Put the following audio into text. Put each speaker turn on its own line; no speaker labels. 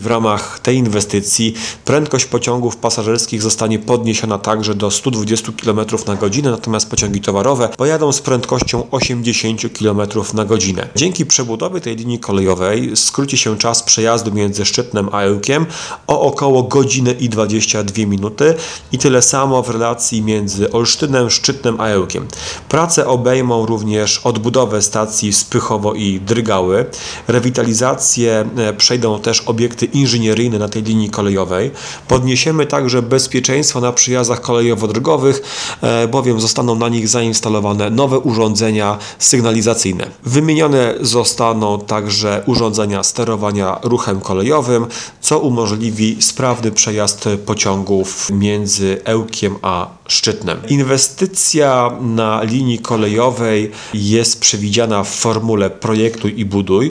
ramach tej inwestycji prędkość pociągów pasażerskich zostanie podniesiona także do 120 km na godzinę, natomiast pociągi towarowe pojadą z prędkością 80 km na godzinę. Dzięki przebudowie tej linii kolejowej skróci się czas przejazdu między Szczytnem a Ełkiem o około godzinę i 22 minuty i tyle samo w relacji między Olsztynem, Szczytnem a Ełkiem. Prace obejmą również odbudowę stacji Spychowo i Drygały. Rewitalizację przejdą też obiekty inżynieryjne na tej linii kolejowej. Podniesiemy także bezpieczeństwo na przyjazdach kolejowo-drogowych, bowiem zostaną na nich zainstalowane nowe urządzenia sygnalizacyjne. Wymienione zostaną także urządzenia sterowania ruchem kolejowym, co umożliwi sprawny przejazd pociągów między Ełkiem a Szczytnem. Inwestycja na linii kolejowej jest przewidziana w formule projektuj i buduj.